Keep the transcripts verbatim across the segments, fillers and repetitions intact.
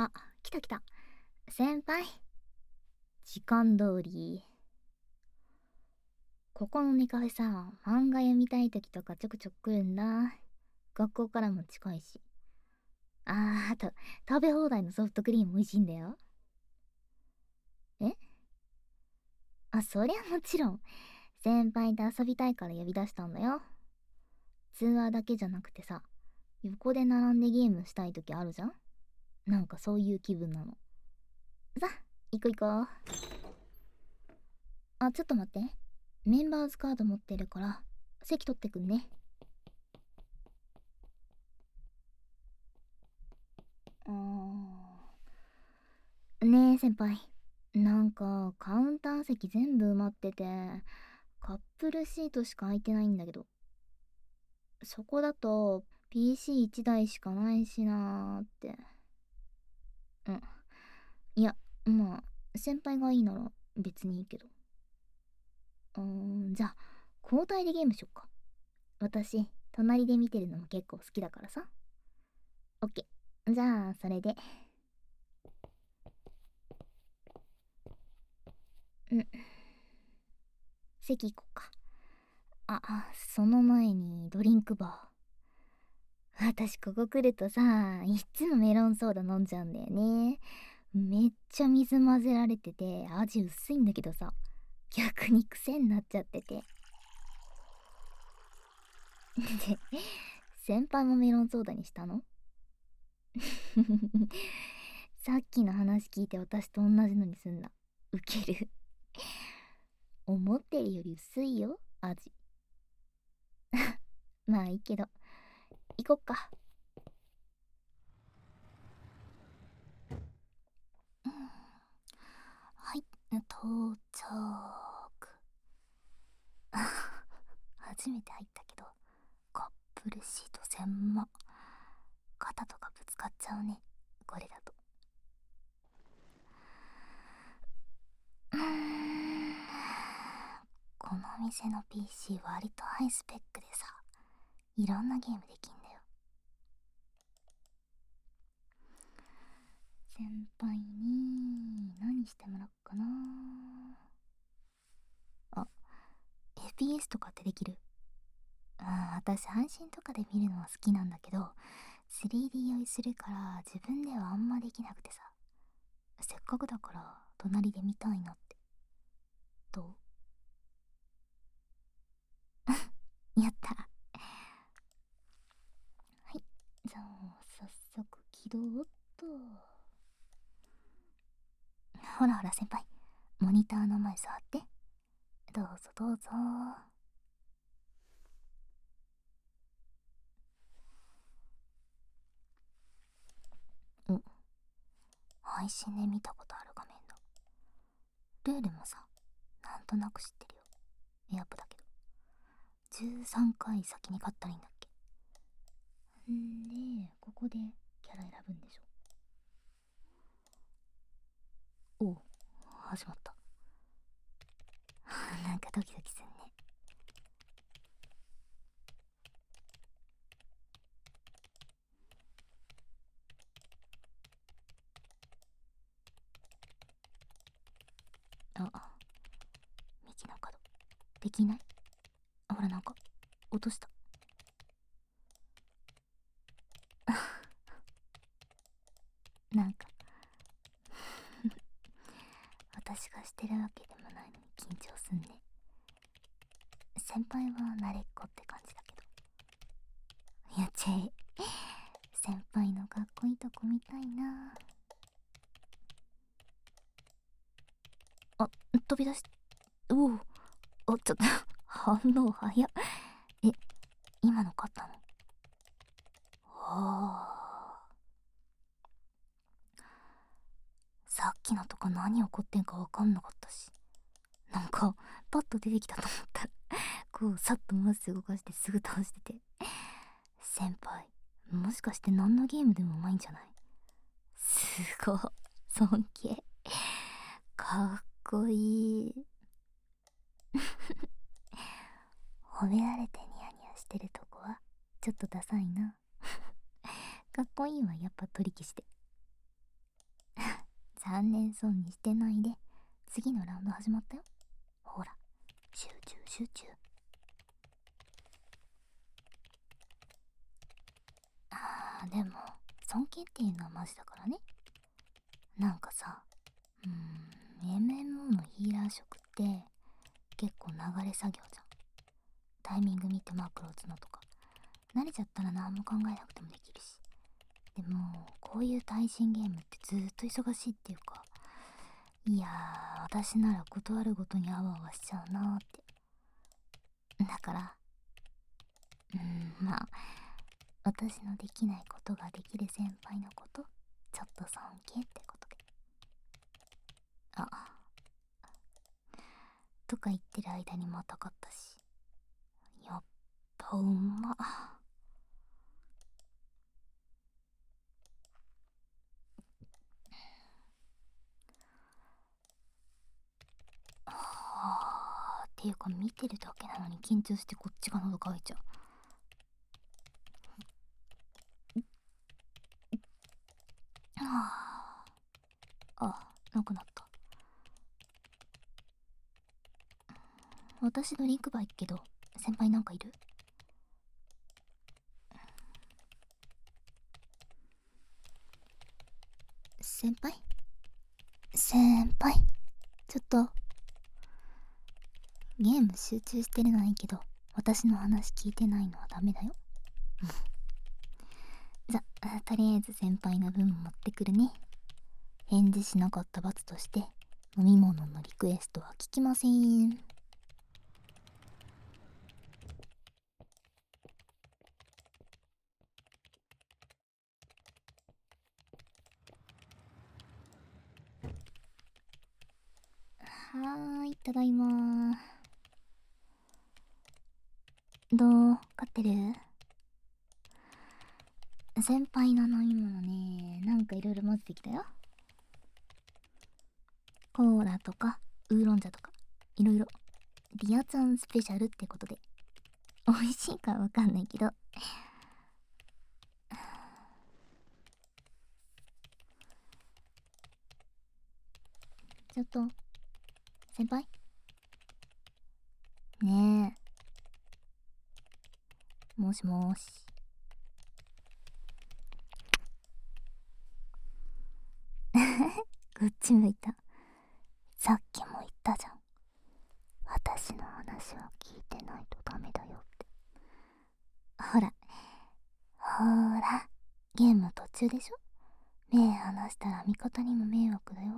あ、来た来た。先輩。時間通り。ここのネカフェさ、漫画読みたい時とかちょくちょく来るんだ。学校からも近いし。あー、あと、食べ放題のソフトクリーム美味しいんだよ。えあ、そりゃもちろん。先輩と遊びたいから呼び出したんだよ。通話だけじゃなくてさ、横で並んでゲームしたい時あるじゃん。なんかそういう気分なの。さ、行こう行こう。あ、ちょっと待って。メンバーズカード持ってるから、席取ってくんね。うーん。ねえ、先輩。なんか、カウンター席全部埋まってて、カップルシートしか空いてないんだけど。そこだと、ピーシーいち 台しかないしなーって。うん。いや、まあ、先輩がいいなら別にいいけど。うーん、じゃあ、交代でゲームしよっか。私、隣で見てるのも結構好きだからさ。オッケー。じゃあ、それで。うん。席行こっか。あ、あその前にドリンクバー。私ここ来るとさ、いっつもメロンソーダ飲んじゃうんだよね。めっちゃ水混ぜられてて味薄いんだけどさ、逆に癖になっちゃってて。で、先輩もメロンソーダにしたの？さっきの話聞いて私と同じのにすんな。ウケる。思ってるより薄いよ、味。まあいいけど、行こっか。うん、はい、到着。初めて入ったけど、カップルシート狭っ。肩とかぶつかっちゃうね、これだと。うーん、この店の ピーシー 割とハイスペックでさ、いろんなゲームできんだよ。先輩に何してもらおっかな。あ、 エフピーエス とかってできる？うん、私配信とかで見るのは好きなんだけど、 スリーディー 酔いするから自分ではあんまできなくてさ、せっかくだから隣で見たいなって。どう？やった。はい、じゃあ早速起動っと。ほらほら先輩、モニターの前座って。どうぞどうぞ。お、配信で見たことある画面だ。ルールもさ、なんとなく知ってるよ。エアップだけど。じゅうさんかい先に勝ったらいいんだっけ？んで、ここでキャラ選ぶんでしょ。おう、始まった。なんかドキドキすんね。あ、道の角。できない？あ、ほらなんか、落とした。なんか私がしてるわけでもないのに緊張すんね。先輩は慣れっこって感じだけど。やっちゃえ。先輩のかっこいいとこ見たいな。あ、飛び出し、おお、お、ちょっと反応早っ。え、今の勝ったの？はあ。さっきのとこ何起こってんかわかんなかったし。なんか、パッと出てきたと思ったらこう、さっとマウス動かしてすぐ倒してて。先輩、もしかして何のゲームでもうまいんじゃない？すごい。尊敬。かっこいい。褒められてニヤニヤしてるとこは、ちょっとダサいな。かっこいいわ、やっぱ取り消して。 残念そうにしてないで。次のラウンド始まったよ。ほら、集中集中。あー、でも尊敬っていうのはマジだからね。なんかさ、うーん エムエムオー のヒーラー職って結構流れ作業じゃん。タイミング見てマクロ打つのとか慣れちゃったら何も考えなくてもできるし。でもこういう対人ゲームってずーっと忙しいっていうか、いやー、私なら断るごとにあわあわしちゃうなーって。だからうーんまあ私のできないことができる先輩のことちょっと尊敬ってことで。あ、とか言ってる間にまたかったし、やっぱうまっ。はあ、っていうか見てるだけなのに緊張してこっちが喉乾いちゃう。はあ、あ、なくなった。私ドリンクバー行くけど先輩なんかいる？先輩先輩ちょっとゲーム集中してるのはいいけど私の話聞いてないのはダメだよ。じゃあとりあえず先輩の分持ってくるね。返事しなかった罰として飲み物のリクエストは聞きません。はーい、ただいまー。どう勝ってる？先輩の飲み物ね、なんかいろいろ混ぜてきたよ。コーラとかウーロン茶とかいろいろ。リアちゃんスペシャルってことで。美味しいかわかんないけど。ちょっと先輩ねえ、もしもーし。こっち向いた。さっきも言ったじゃん、私の話は聞いてないとダメだよって。ほらほーら、ゲーム途中でしょ。目離したら味方にも迷惑だよ。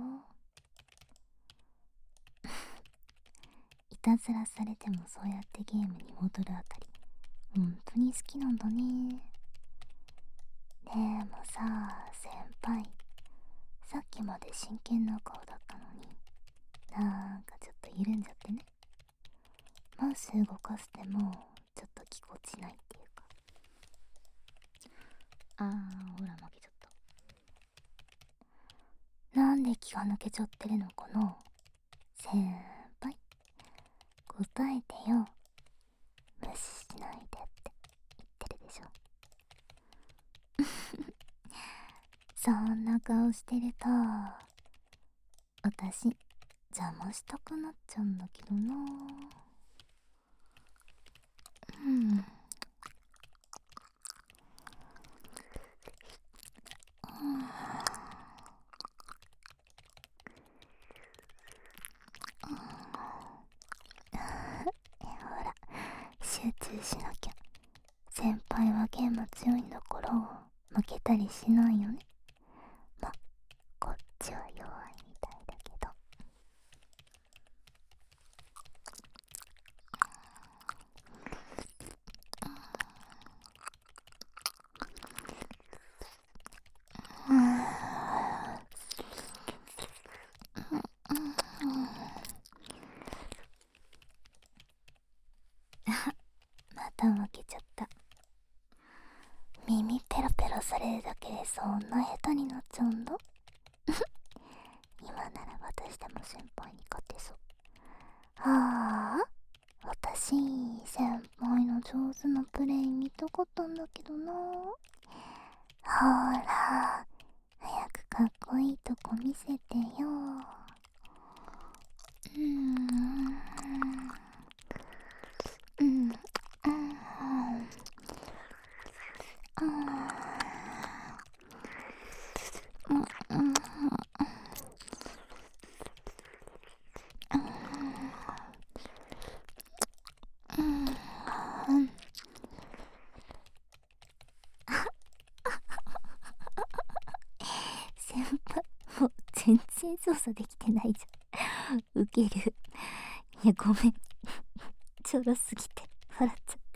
いたずらされてもそうやってゲームに戻るあたり本当に好きなんだね。でもさ、先輩さっきまで真剣な顔だったのになんかちょっと緩んじゃってね。マウス動かしてもちょっとぎこちないっていうか。あー、ほら負けちゃった。なんで気が抜けちゃってるのかな先輩、答えてよ。無視しないでって言ってるでしょ。そんな顔してると私邪魔したくなっちゃうんだけどな。うん、ほら集中しなきゃ。先輩はゲーム強いんだから負けたりしないよね。ま、こっちは弱いみたいだけど。また負けちゃった。耳ペロペロされるだけでそんな下手になっちゃうんだ。今なら私でも先輩に勝てそう。はあ、私先輩の上手なプレイ見たかったんだけどな。ほら早くかっこいいとこ見せてよ。うーんうんうんうんうんうん先輩、もう全然操作できてないじゃん。ウケる。いや、ごめん。ちょろすぎて笑っちゃって。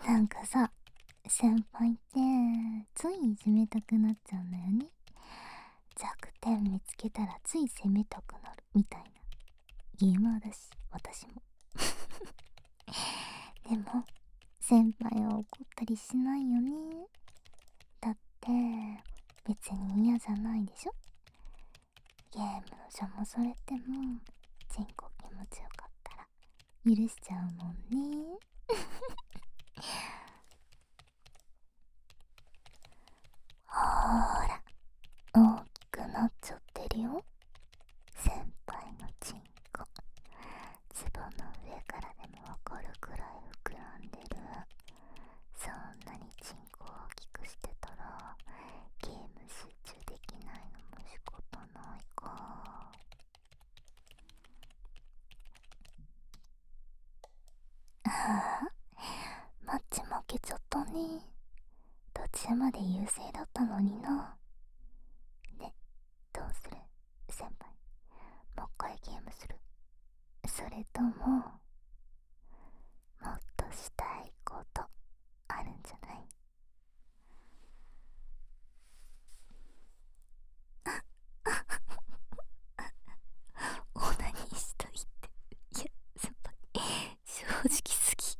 なんかさ、先輩ってついいじめたくなっちゃうんだよね。弱点見つけたらつい責めたくなるみたいなゲーマーだし、私も。でも先輩は怒ったりしないよね。だって別に嫌じゃないでしょ。ゲームの邪魔されてもチンコ気持ちよかったら許しちゃうもんね。ほーら、大きくなっちゃってるよ、先輩のチンコ。ズボンの上からでもわかるくらい膨らんでる。そんなにチンコを大きくしてたらゲーム集中できないのも仕方ないか。ああ、マッチ負けちゃったね。途中まで優勢だったのにな。ね、どうする先輩、もう一回ゲームする？それとももっとしたいことあるんじゃない？オナニーしたいって。いや先輩、正直すぎ。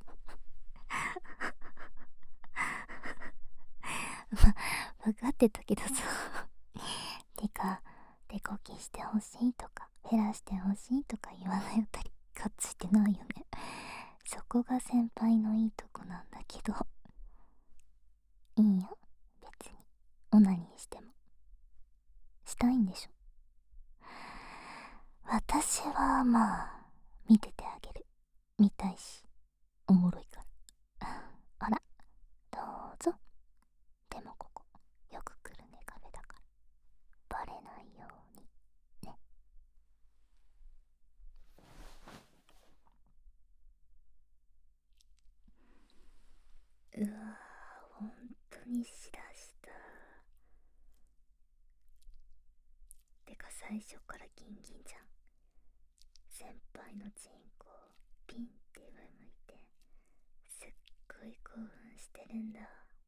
ま、分かってたけどさ。てか、デコキしてほしいとか減らしてほしいとか言わないあたりがっついてないよね。そこが先輩のいいとこなんだけど。いいよ、別にオナニーしても。したいんでしょ。私はまあ見ててあげる。見たいしおもろいから。あら、どうぞ。でもここよく来るねカフェだからバレないようにね。うわー、ほんとにしだした。てか最初からギンギンじゃん。先輩のチンコピンって上向いてすっごい興奮してるんだ。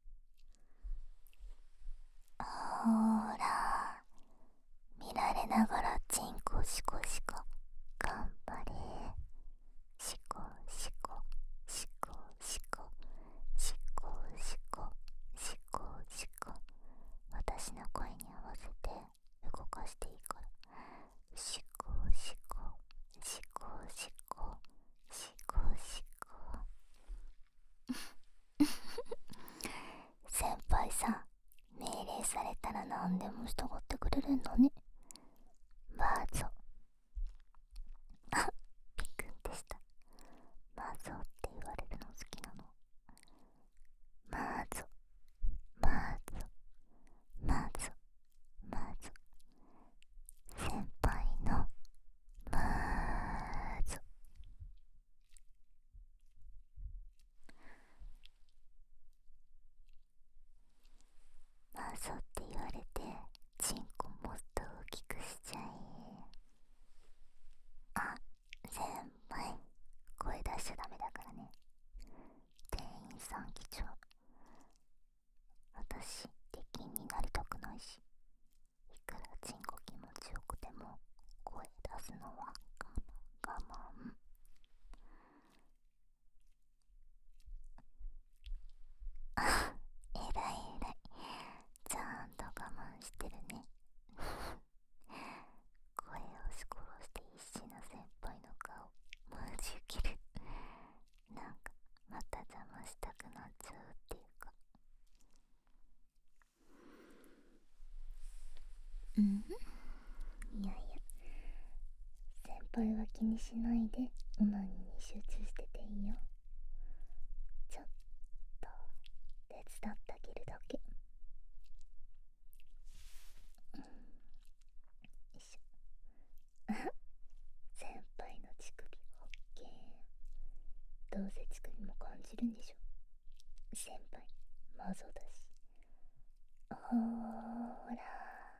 ほーら、見られながらチンコシコシコ頑張れ。シコシコシコシコシコシコシコシコ。私の声に合わせて動かしていいから。シコシコシコシコシコシコ。先輩さ、命令されたら何でも従ってくれるんだね。マーゾ。あ、ピクンってした。マーゾって言われるの好きなの。マーゾマーゾマーゾマーゾ。先輩のマーゾ。マーゾって言われてチンコもっと大きくしちゃえ。あ、先輩、声出しちゃダメだからね。店員さん来ちゃう。私出禁になりたくないし、いくらチンコ気持ちよくても声出すのは我慢我慢。あ、えらいえらい、ちゃん輩は気にしないでオナニーに集中してていいよ。ちょっと手伝ってあげるだけ。よいしょ。先輩の乳首オッケー。どうせ乳首も感じるんでしょ。先輩マゾだし。ほーら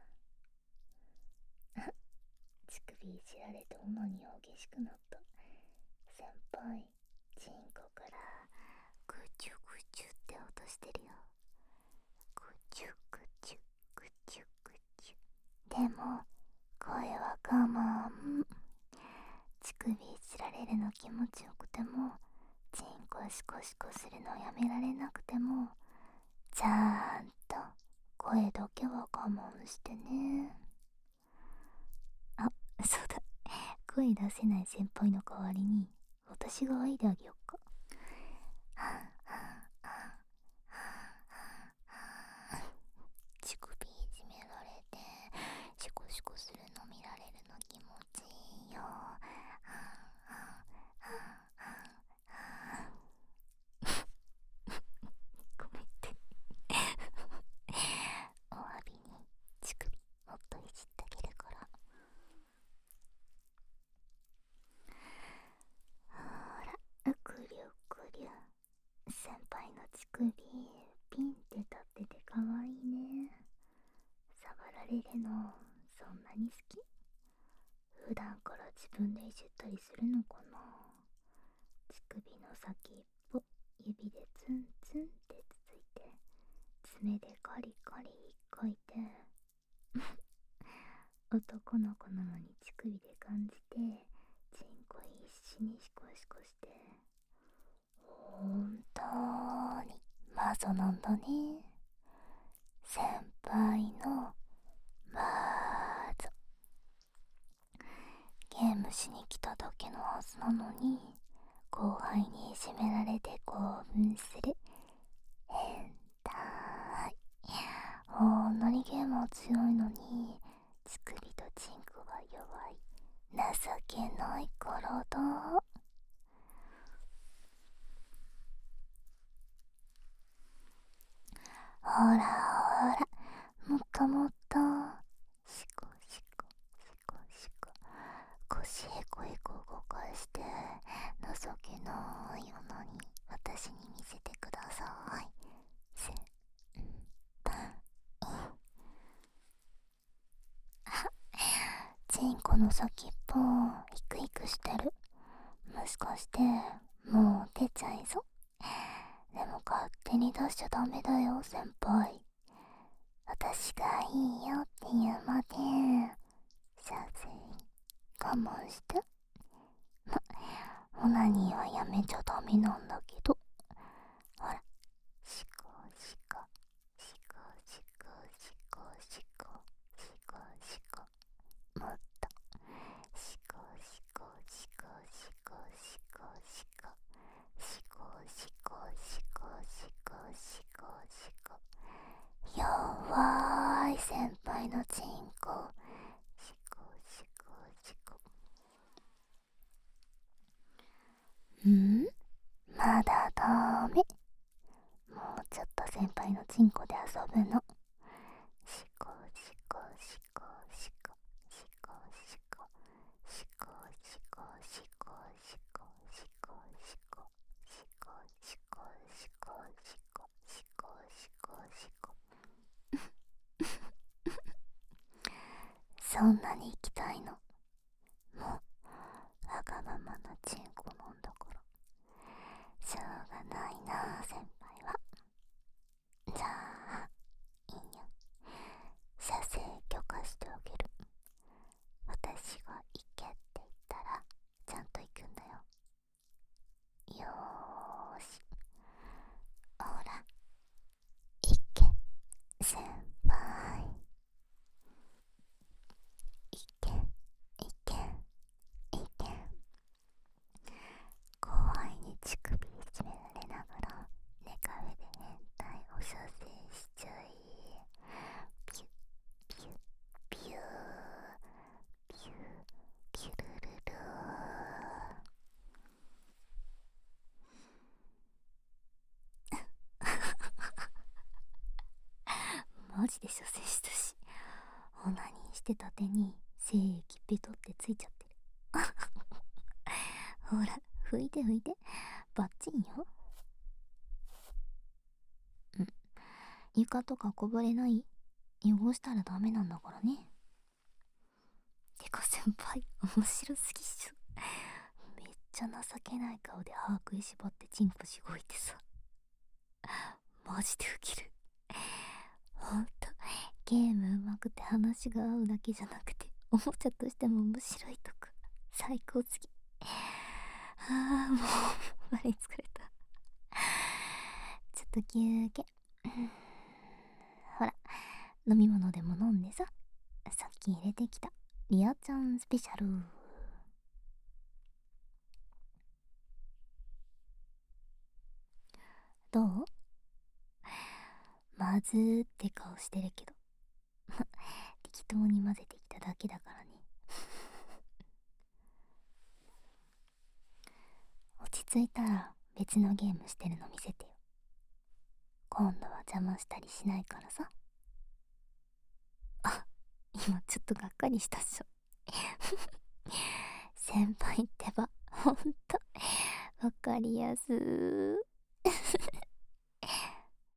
乳首いじられてオナニー激しくなった。先輩チンコからグチュグチュって音してるよ。グチュグチュグチュグチュ。でも声は我慢。乳首いじられるの気持ちよくてもチンコシコシコするのやめられなくてもちゃんと声だけは我慢してね。あ、そうだ、声出せない先輩の代わりに私が愛であげよっか。乳首いじめられてシコシコするの見られるの気持ちいいよ。ごめんってお詫びに乳首もっといじってあげるから。ほら、くりゅくりゅ。先輩の乳首ピンって立っててかわいいね。触られるのそんなに好き？普段から自分でいじったりするのかな。乳首の先っぽ指でツンツンってつついて爪でカリカリかいて男の子なのに乳首で感じてチンコ必死にシコシコして。ほんとーにマゾなんだね。先輩のマゾ。ゲームしに来ただけのはずなのに後輩にいじめられて興奮する変態。ほんのにゲームは強いのに乳首とチンコが弱い情けないからだ。ほらほら、もっともっとシコシコシコシコ。腰へこへこ動かして情けないようなに私に見せてください。せんぱい。チンコの先っぽヒクヒクしてる。もしかしてもう出ちゃいそう。でも勝手に出しちゃダメだよ先輩。私がいいよって言うまで射精我慢して。ま、オナニーはやめちゃダメなんだけど。ほら、シコシコシコシコシコシコシコシコ。もっとシコシコシコシコシコシコシコシコシコシコシコシコ。弱い先輩のチンコシコシコシコ。ん？まだダメ。もうちょっと先輩のチンコで遊ぶの。シコシコシコシコシコシコシコシコシコシコシコシコシコシコシコシコシコシコシコ。そんなに行きたいの？もうわがままなチンコなんだからしょうがないな先輩は。じゃあいいよ、射精許可してあげる。私が行けって言ったらちゃんと行くんだよ。よーし、ほら行け先輩。行け行け行け。 マジで射精したし、オナニーしてた手に精液ペトってついちゃってる。ほら、拭いて拭いて。バッチンよ。うん。床とかこぼれない？汚したらダメなんだからね。てか先輩、面白すぎっしょ。めっちゃ情けない顔で歯食いしばってチンポしごいてさ。マジでウケる。ほんと、ゲーム上手くて話が合うだけじゃなくて、おもちゃとしても面白いとか、最高すぎ。ああ、もう、笑い疲れた。ちょっと休憩。ほら、飲み物でも飲んでさ。さっき入れてきた、リアちゃんスペシャル。どう？まずーって顔してるけど。適当に混ぜてきただけだからね。落ち着いたら別のゲームしてるの見せてよ。今度は邪魔したりしないからさ。あ、今ちょっとがっかりしたっしょ。先輩ってば、ほんと、わかりやすー。